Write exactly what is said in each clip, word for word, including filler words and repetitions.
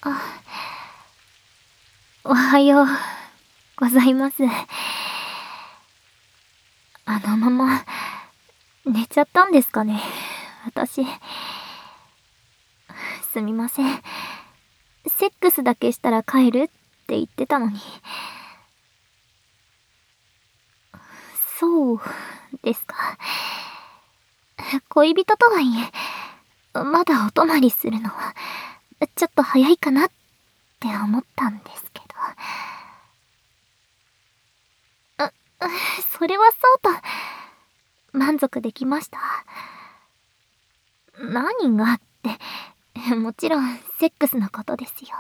あ、おはようございます。あのまま寝ちゃったんですかね、私。すみません。セックスだけしたら帰るって言ってたのに。そうですか。恋人とはいえ、まだお泊まりするのはちょっと早いかなって思ったんですけど。う、それはそうと、満足できました。何がって、もちろんセックスのことですよ。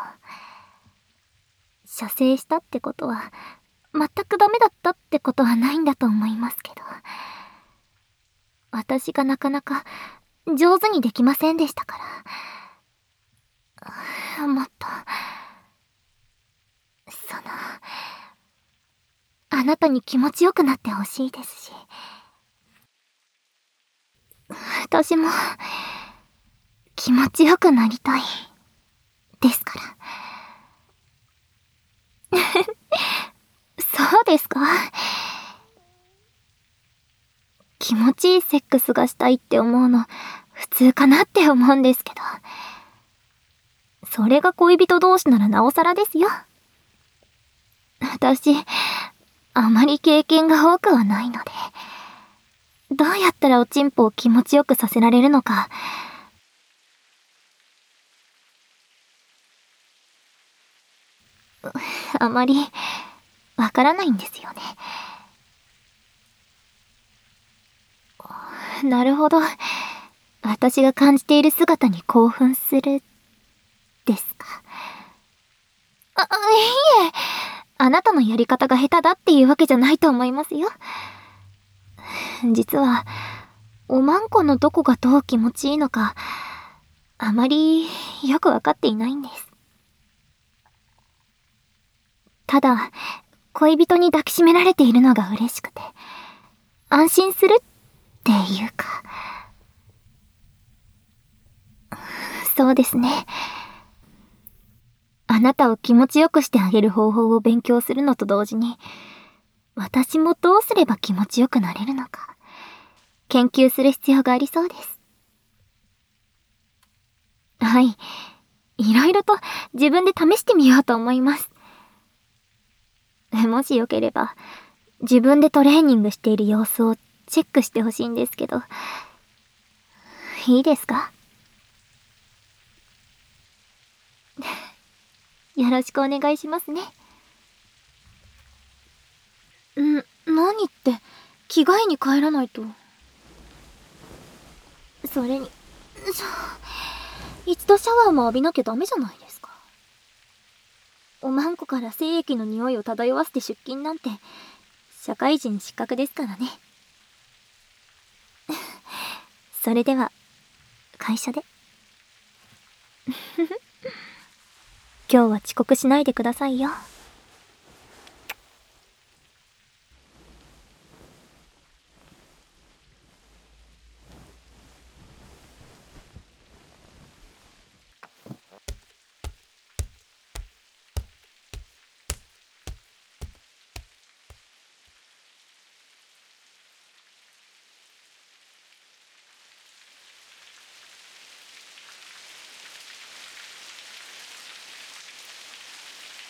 射精したってことは、全くダメだったってことはないんだと思いますけど。私がなかなか上手にできませんでしたから。もっと、その、あなたに気持ちよくなってほしいですし。私も、気持ちよくなりたい、ですから。そうですか？気持ちいいセックスがしたいって思うの、普通かなって思うんですけど。それが恋人同士ならなおさらですよ。私、あまり経験が多くはないので、どうやったらおちんぽを気持ちよくさせられるのか、あまり、わからないんですよね。なるほど。私が感じている姿に興奮する、ですか。あ、いいえ。あなたのやり方が下手だっていうわけじゃないと思いますよ。実は、おまんこのどこがどう気持ちいいのか、あまりよくわかっていないんです。ただ、恋人に抱きしめられているのが嬉しくて、安心するっていうか。そうですね。あなたを気持ちよくしてあげる方法を勉強するのと同時に、私もどうすれば気持ちよくなれるのか、研究する必要がありそうです。はい。いろいろと自分で試してみようと思います。もしよければ、自分でトレーニングしている様子をチェックしてほしいんですけど、いいですか？よろしくお願いしますね。ん、何って、着替えに帰らないと。それに、一度シャワーも浴びなきゃダメじゃないですか。おまんこから精液の匂いを漂わせて出勤なんて、社会人失格ですからね。それでは、会社で。今日は遅刻しないでくださいよ。